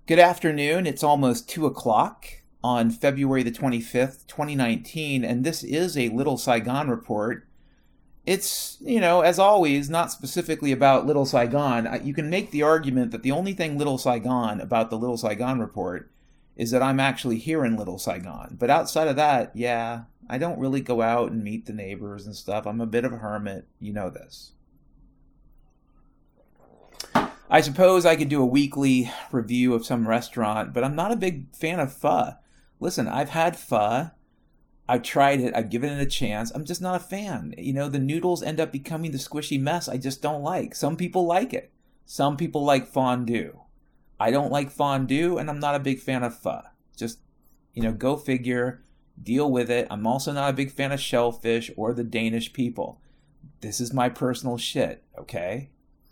Good afternoon. It's almost 2 o'clock on February the 25th, 2019, and this is a Little Saigon report. It's, as always, not specifically about Little Saigon. You can make the argument that the only thing Little Saigon about the Little Saigon report is that I'm actually here in Little Saigon. But outside of that, yeah, I don't really go out and meet the neighbors and stuff. I'm a bit of a hermit. You know this. I suppose I could do a weekly review of some restaurant, but I'm not a big fan of pho. Listen, I've had pho. I've tried it. I've given it a chance. I'm just not a fan. The noodles end up becoming the squishy mess I just don't like. Some people like it. Some people like fondue. I don't like fondue, and I'm not a big fan of pho. Just, go figure. Deal with it. I'm also not a big fan of shellfish or the Danish people. This is my personal shit, okay?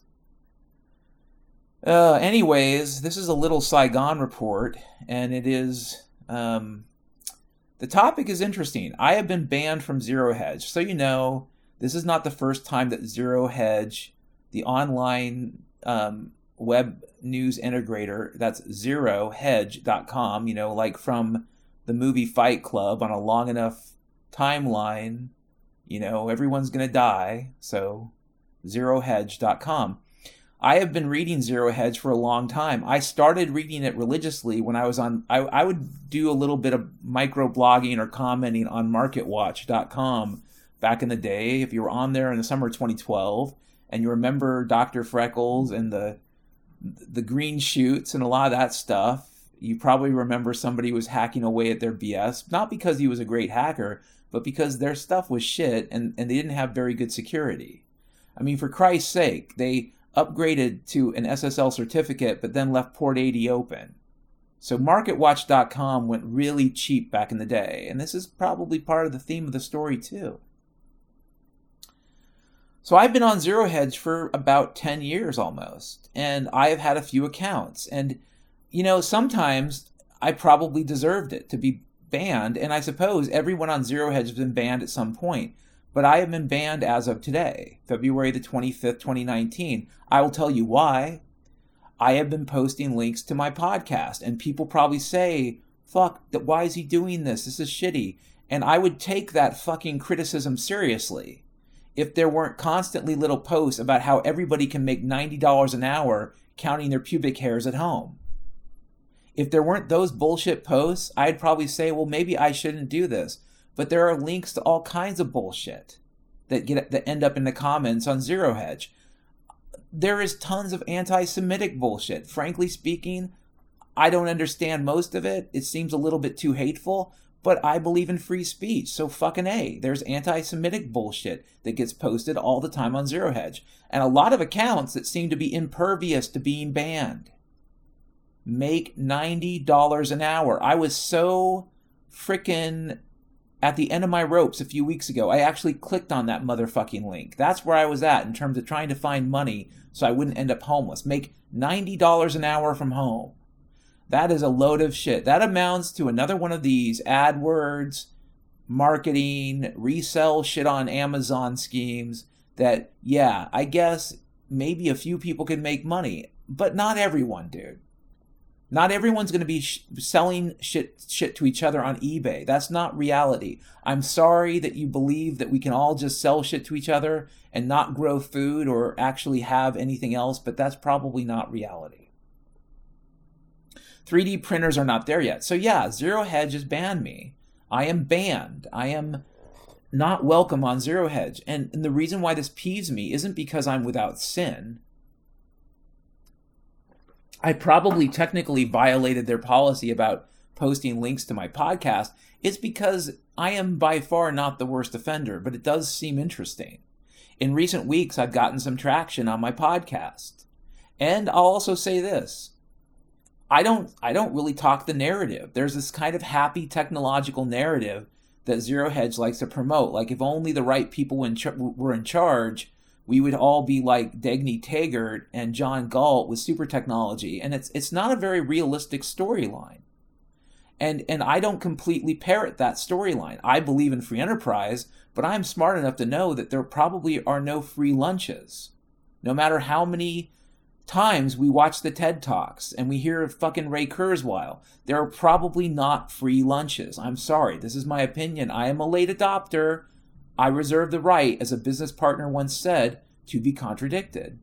Anyways, this is a Little Saigon report, and it is, the topic is interesting. I have been banned from Zero Hedge. So this is not the first time that Zero Hedge, the online web news integrator, that's zerohedge.com, like from the movie Fight Club, on a long enough timeline, everyone's going to die. So zerohedge.com. I have been reading Zero Hedge for a long time. I started reading it religiously when I was on, I would do a little bit of micro-blogging or commenting on marketwatch.com back in the day. If you were on there in the summer of 2012 and you remember Dr. Freckles and the green shoots and a lot of that stuff, you probably remember somebody was hacking away at their BS, not because he was a great hacker, but because their stuff was shit and they didn't have very good security. I mean, for Christ's sake, they upgraded to an SSL certificate, but then left port 80 open. So MarketWatch.com went really cheap back in the day, and this is probably part of the theme of the story too. So I've been on Zero Hedge for about 10 years almost, and I have had a few accounts, and sometimes I probably deserved it to be banned, and I suppose everyone on Zero Hedge has been banned at some point. But I have been banned as of today, February the 25th, 2019. I will tell you why. I have been posting links to my podcast, and people probably say, fuck, why is he doing this? This is shitty. And I would take that fucking criticism seriously if there weren't constantly little posts about how everybody can make $90 an hour counting their pubic hairs at home. If there weren't those bullshit posts, I'd probably say, well, maybe I shouldn't do this. But there are links to all kinds of bullshit that end up in the comments on Zero Hedge. There is tons of anti-Semitic bullshit. Frankly speaking, I don't understand most of it. It seems a little bit too hateful, but I believe in free speech, so fucking A. There's anti-Semitic bullshit that gets posted all the time on Zero Hedge. And a lot of accounts that seem to be impervious to being banned make $90 an hour. I was so frickin' at the end of my ropes a few weeks ago. I actually clicked on that motherfucking link. That's where I was at in terms of trying to find money so I wouldn't end up homeless. Make $90 an hour from home. That is a load of shit. That amounts to another one of these AdWords, marketing, resell shit on Amazon schemes that, yeah, I guess maybe a few people can make money, but not everyone, dude. Not everyone's going to be selling shit to each other on eBay. That's not reality. I'm sorry that you believe that we can all just sell shit to each other and not grow food or actually have anything else, but that's probably not reality. 3D printers are not there yet. So yeah, Zero Hedge has banned me. I am banned. I am not welcome on Zero Hedge. And the reason why this peeves me isn't because I'm without sin. I probably technically violated their policy about posting links to my podcast. It's because I am by far not the worst offender, but it does seem interesting. In recent weeks, I've gotten some traction on my podcast. And I'll also say this. I don't really talk the narrative. There's this kind of happy technological narrative that Zero Hedge likes to promote. Like if only the right people were in charge, we would all be like Dagny Taggart and John Galt with super technology. And it's not a very realistic storyline. And I don't completely parrot that storyline. I believe in free enterprise, but I'm smart enough to know that there probably are no free lunches. No matter how many times we watch the TED Talks and we hear fucking Ray Kurzweil. There are probably not free lunches. I'm sorry. This is my opinion. I am a late adopter. I reserve the right, as a business partner once said, to be contradicted.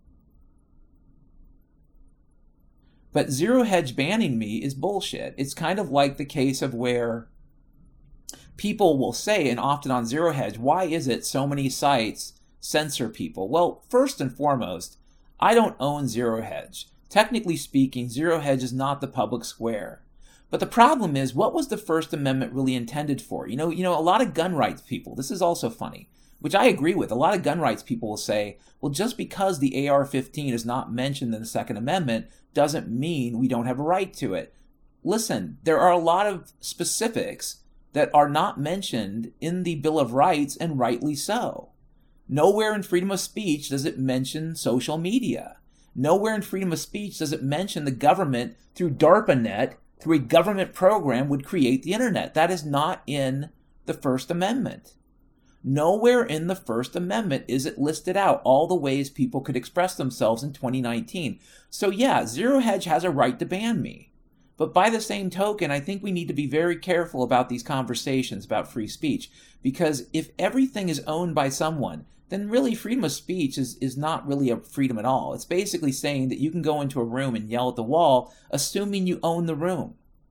But Zero Hedge banning me is bullshit. It's kind of like the case of where people will say, and often on Zero Hedge, why is it so many sites censor people? Well, first and foremost, I don't own Zero Hedge. Technically speaking, Zero Hedge is not the public square. But the problem is, what was the First Amendment really intended for? You know, a lot of gun rights people, this is also funny, which I agree with. A lot of gun rights people will say, well, just because the AR-15 is not mentioned in the Second Amendment doesn't mean we don't have a right to it. Listen, there are a lot of specifics that are not mentioned in the Bill of Rights, and rightly so. Nowhere in freedom of speech does it mention social media. Nowhere in freedom of speech does it mention the government, through DARPANet, through a government program, would create the internet. That is not in the First Amendment. Nowhere in the First Amendment is it listed out all the ways people could express themselves in 2019. So yeah, Zero Hedge has a right to ban me. But by the same token, I think we need to be very careful about these conversations about free speech, because if everything is owned by someone, then really freedom of speech is not really a freedom at all. It's basically saying that you can go into a room and yell at the wall, assuming you own the room.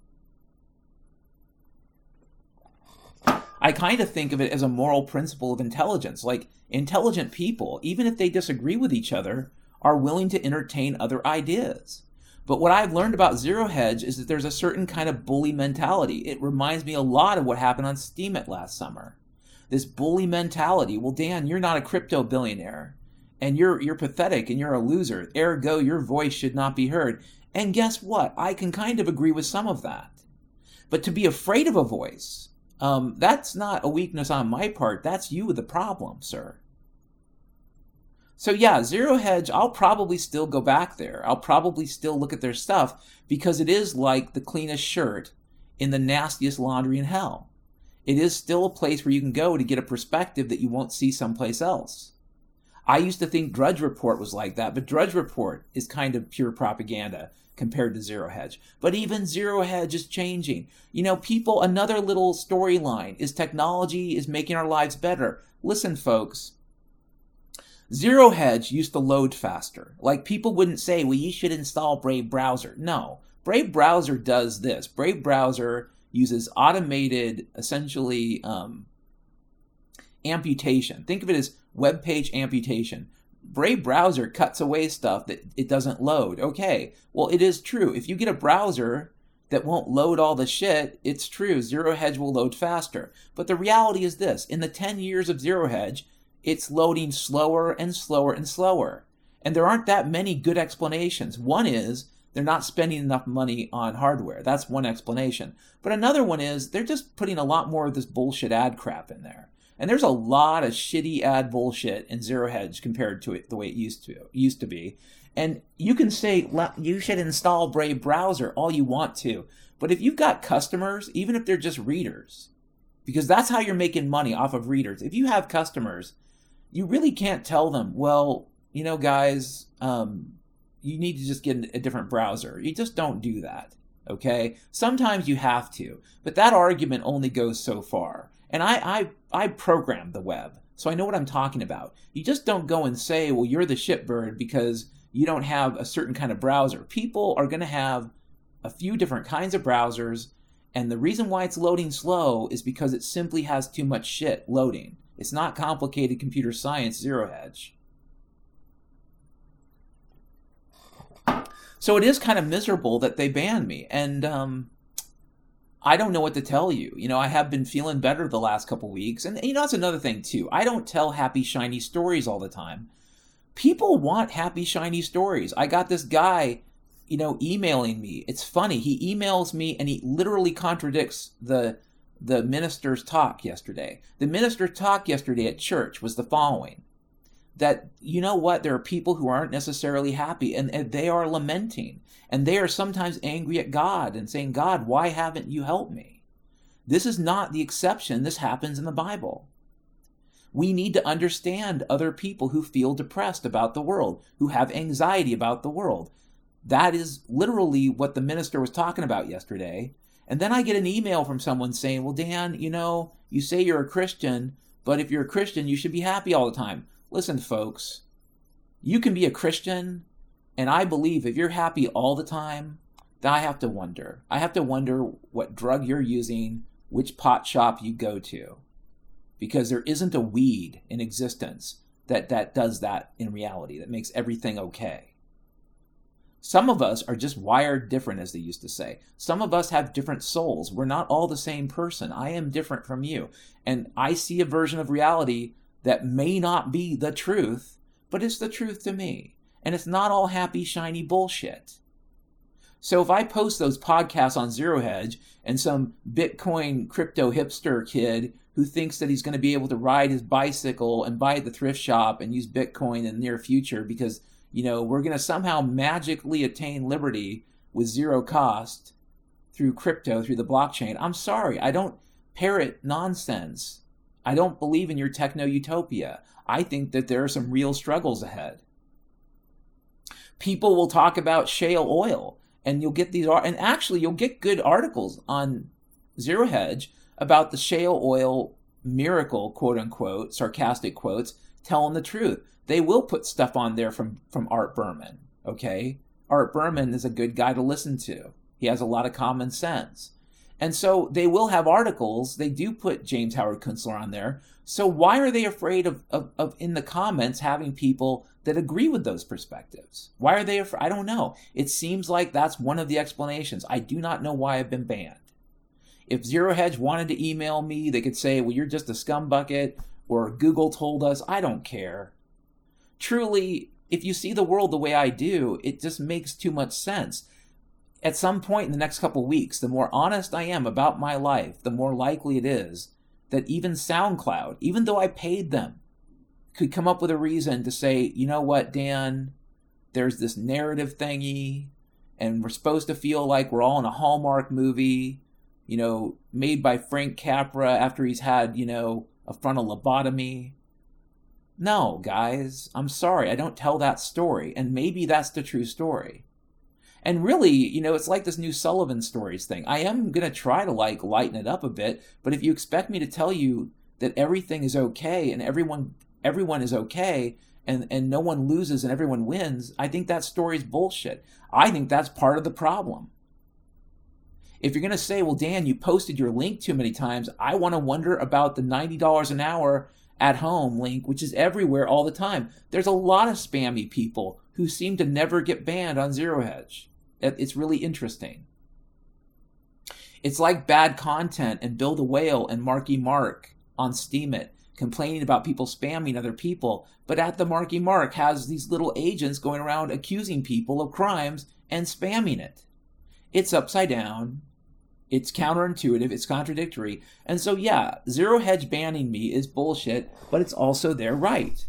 I kind of think of it as a moral principle of intelligence. Like, intelligent people, even if they disagree with each other, are willing to entertain other ideas. But what I've learned about Zero Hedge is that there's a certain kind of bully mentality. It reminds me a lot of what happened on Steemit last summer. This bully mentality. Well, Dan, you're not a crypto billionaire, and you're pathetic, and you're a loser. Ergo, your voice should not be heard. And guess what? I can kind of agree with some of that. But to be afraid of a voice, that's not a weakness on my part. That's you with the problem, sir. So yeah, Zero Hedge, I'll probably still go back there. I'll probably still look at their stuff, because it is like the cleanest shirt in the nastiest laundry in hell. It is still a place where you can go to get a perspective that you won't see someplace else. I used to think Drudge Report was like that, but Drudge Report is kind of pure propaganda compared to Zero Hedge. But even Zero Hedge is changing. You know, people, another little storyline is technology is making our lives better. Listen, folks, Zero Hedge used to load faster. Like, people wouldn't say, well, you should install Brave Browser. No, Brave Browser does this. Brave Browser uses automated, essentially, amputation. Think of it as web page amputation. Brave Browser cuts away stuff that it doesn't load. Okay, well, it is true. If you get a browser that won't load all the shit, it's true, Zero Hedge will load faster. But the reality is this. In the 10 years of Zero Hedge, it's loading slower and slower and slower. And there aren't that many good explanations. One is they're not spending enough money on hardware. That's one explanation. But another one is they're just putting a lot more of this bullshit ad crap in there. And there's a lot of shitty ad bullshit in Zero Hedge compared to it the way it used to be. And you can say, you should install Brave Browser all you want to. But if you've got customers, even if they're just readers, because that's how you're making money off of readers. If you have customers, you really can't tell them, well, you know, guys, you need to just get a different browser. You just don't do that, okay? Sometimes you have to, but that argument only goes so far. And I programmed the web, so I know what I'm talking about. You just don't go and say, well, you're the shitbird because you don't have a certain kind of browser. People are going to have a few different kinds of browsers, and the reason why it's loading slow is because it simply has too much shit loading. It's not complicated computer science, Zero Hedge. So it is kind of miserable that they banned me, and I don't know what to tell you. You know, I have been feeling better the last couple weeks, and you know, that's another thing too. I don't tell happy, shiny stories all the time. People want happy, shiny stories. I got this guy, you know, emailing me. It's funny. He emails me, and he literally contradicts the minister's talk yesterday. The minister's talk yesterday at church was the following. That, you know what, there are people who aren't necessarily happy, and they are lamenting, and they are sometimes angry at God and saying, God, why haven't you helped me? This is not the exception. This happens in the Bible. We need to understand other people who feel depressed about the world, who have anxiety about the world. That is literally what the minister was talking about yesterday. And then I get an email from someone saying, well, Dan, you say you're a Christian, but if you're a Christian, you should be happy all the time. Listen, folks, you can be a Christian, and I believe if you're happy all the time, then I have to wonder. I have to wonder what drug you're using, which pot shop you go to. Because there isn't a weed in existence that does that in reality, that makes everything okay. Some of us are just wired different, as they used to say. Some of us have different souls. We're not all the same person. I am different from you. And I see a version of reality that may not be the truth, but it's the truth to me. And it's not all happy, shiny bullshit. So if I post those podcasts on Zero Hedge and some Bitcoin crypto hipster kid who thinks that he's going to be able to ride his bicycle and buy at the thrift shop and use Bitcoin in the near future because we're going to somehow magically attain liberty with zero cost through crypto, through the blockchain. I'm sorry, I don't parrot nonsense. I don't believe in your techno-utopia. I think that there are some real struggles ahead. People will talk about shale oil, and you'll get you'll get good articles on Zero Hedge about the shale oil miracle, quote unquote, sarcastic quotes, telling the truth. They will put stuff on there from Art Berman, okay? Art Berman is a good guy to listen to. He has a lot of common sense. And so they will have articles. They do put James Howard Kunstler on there. So why are they afraid of in the comments having people that agree with those perspectives? Why are they afraid? I don't know. It seems like that's one of the explanations. I do not know why I've been banned. If Zero Hedge wanted to email me, they could say, well, you're just a scumbucket, or Google told us. I don't care. Truly, if you see the world the way I do, it just makes too much sense. At some point in the next couple of weeks, the more honest I am about my life, the more likely it is that even SoundCloud, even though I paid them, could come up with a reason to say, you know what, Dan, there's this narrative thingy, and we're supposed to feel like we're all in a Hallmark movie, made by Frank Capra after he's had, a frontal lobotomy. No, guys, I'm sorry, I don't tell that story, and maybe that's the true story. And really, it's like this new Sullivan Stories thing. I am going to try to lighten it up a bit, but if you expect me to tell you that everything is okay and everyone is okay and no one loses and everyone wins, I think that story's bullshit. I think that's part of the problem. If you're going to say, well, Dan, you posted your link too many times, I want to wonder about the $90 an hour at home link, which is everywhere all the time. There's a lot of spammy people who seem to never get banned on Zero Hedge. It's really interesting. It's like bad content and Build a Whale and Marky Mark on Steemit complaining about people spamming other people, but at the Marky Mark has these little agents going around accusing people of crimes and spamming it. It's upside down. It's counterintuitive. It's contradictory. And so, yeah, Zero Hedge banning me is bullshit, but it's also their right.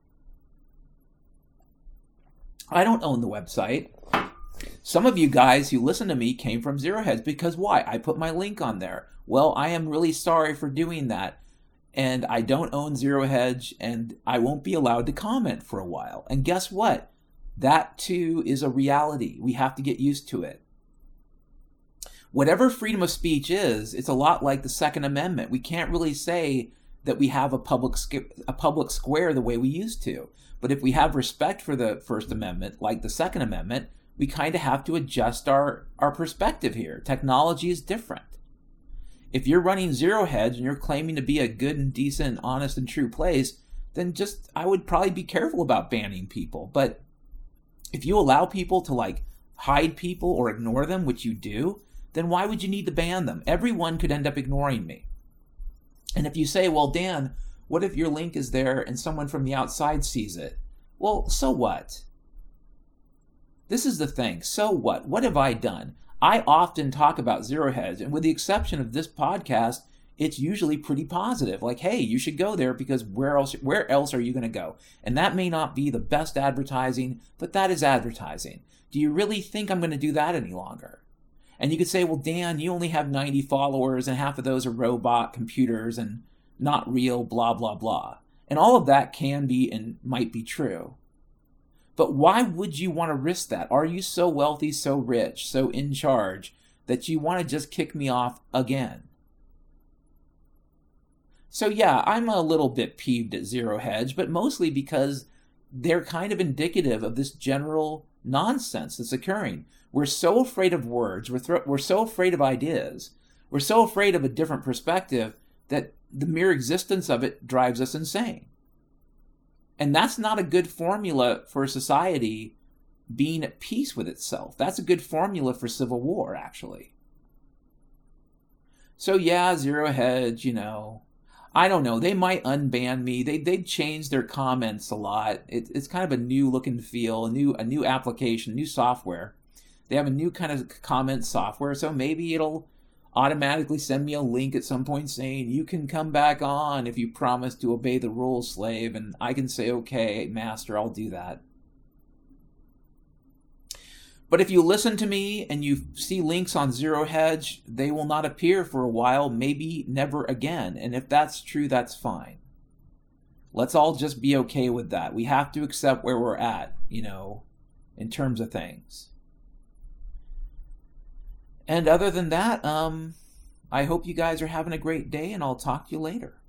I don't own the website. Some of you guys who listen to me came from Zero Hedge because why? I put my link on there. Well, I am really sorry for doing that. And I don't own Zero Hedge, and I won't be allowed to comment for a while. And guess what? That too is a reality. We have to get used to it. Whatever freedom of speech is, it's a lot like the Second Amendment. We can't really say that we have a public square the way we used to. But if we have respect for the First Amendment, like the Second Amendment, we kind of have to adjust our perspective here. Technology is different. If you're running Zero Hedge and you're claiming to be a good and decent, honest and true place, then I would probably be careful about banning people. But if you allow people to hide people or ignore them, which you do, then why would you need to ban them? Everyone could end up ignoring me. And if you say, well, Dan, what if your link is there and someone from the outside sees it? Well, so what? This is the thing. So what? What have I done? I often talk about Zero Hedge, and with the exception of this podcast, it's usually pretty positive. Like, hey, you should go there because where else are you going to go? And that may not be the best advertising, but that is advertising. Do you really think I'm going to do that any longer? And you could say, well, Dan, you only have 90 followers and half of those are robot computers and not real, blah, blah, blah. And all of that can be and might be true. But why would you want to risk that? Are you so wealthy, so rich, so in charge that you want to just kick me off again? So yeah, I'm a little bit peeved at Zero Hedge, but mostly because they're kind of indicative of this general nonsense that's occurring. We're so afraid of words, we're so afraid of ideas, we're so afraid of a different perspective that the mere existence of it drives us insane. And that's not a good formula for a society being at peace with itself. That's a good formula for civil war, actually. So yeah, Zero Hedge, I don't know. They might unban me. They'd change their comments a lot. It's kind of a new look and feel, a new application, new software. They have a new kind of comment software, so maybe it'll automatically send me a link at some point saying, you can come back on if you promise to obey the rules, slave, and I can say, okay, master, I'll do that. But if you listen to me and you see links on Zero Hedge, they will not appear for a while, maybe never again. And if that's true, that's fine. Let's all just be okay with that. We have to accept where we're at, in terms of things. And other than that, I hope you guys are having a great day, and I'll talk to you later.